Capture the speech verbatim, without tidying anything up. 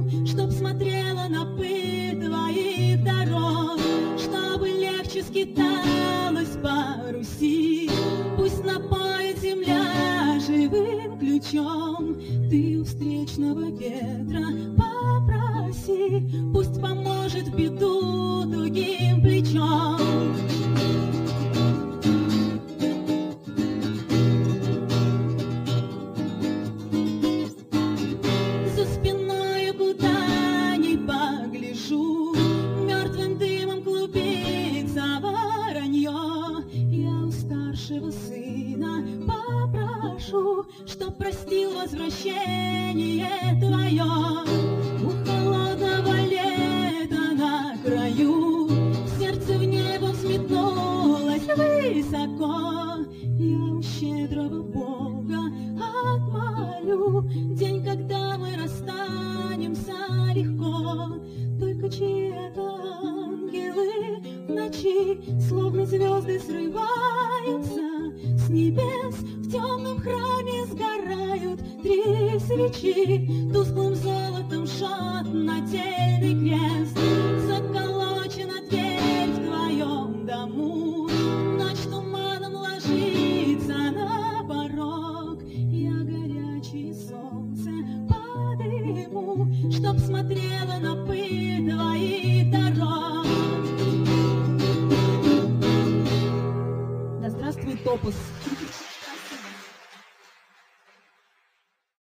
помолю, чтоб смотрела на пыль твоих дорог, чтобы легче скиталась по Руси. Пусть напоит земля живым ключом, ты у встречного ветра попроси, пусть поможет в беду тугим плечом. За спиной куда ни погляжу, мертвым дымом клубится воронье. Я у старшего сына попрошу, чтоб простил возвращение твое. У холодного лета на краю сердце в небо взметнулось высоко. Я у щедрого Бога отмолю день, когда мы расстанемся легко. Только чьи-то ангелы в ночи, словно звезды, срываются с небес. В темном храме сгорают три свечи, тусклым золотом жжет нательный крест. Заколочена дверь в твоем дому, ночь туманом ложится на порог. Я горячее солнце подыму, чтоб смотрела на пыль твоих дорог. Да здравствует топос!